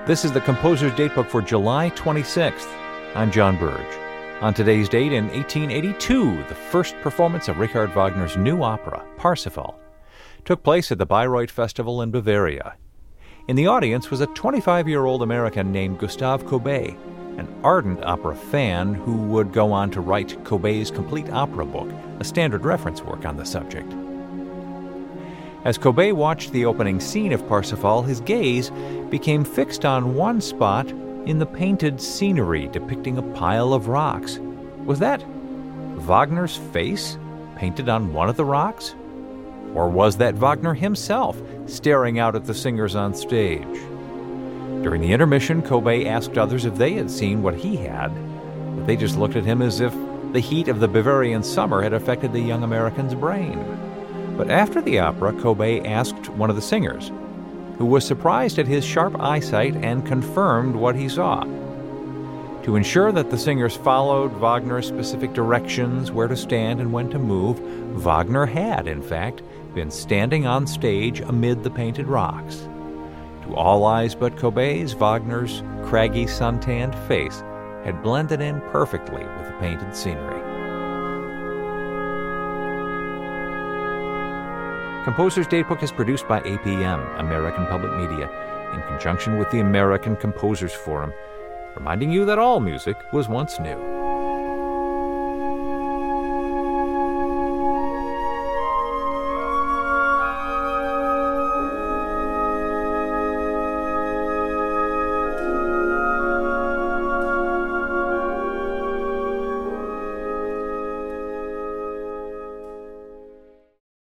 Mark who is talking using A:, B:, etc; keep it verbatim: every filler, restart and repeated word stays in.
A: This is the Composer's Datebook for July twenty-sixth. I'm John Burge. On today's date in eighteen eighty-two, the first performance of Richard Wagner's new opera, Parsifal, took place at the Bayreuth Festival in Bavaria. In the audience was a twenty-five-year-old American named Gustave Courbet, an ardent opera fan who would go on to write Courbet's Complete Opera Book, a standard reference work on the subject. As Courbet watched the opening scene of Parsifal, his gaze became fixed on one spot in the painted scenery depicting a pile of rocks. Was that Wagner's face painted on one of the rocks? Or was that Wagner himself staring out at the singers on stage? During the intermission, Courbet asked others if they had seen what he had, but they just looked at him as if the heat of the Bavarian summer had affected the young American's brain. But after the opera, Courbet asked one of the singers, who was surprised at his sharp eyesight and confirmed what he saw. To ensure that the singers followed Wagner's specific directions, where to stand and when to move, Wagner had, in fact, been standing on stage amid the painted rocks. To all eyes but Courbet's, Wagner's craggy, suntanned face had blended in perfectly with the painted scenery. Composer's Datebook is produced by A P M, American Public Media, in conjunction with the American Composers Forum, reminding you that all music was once new.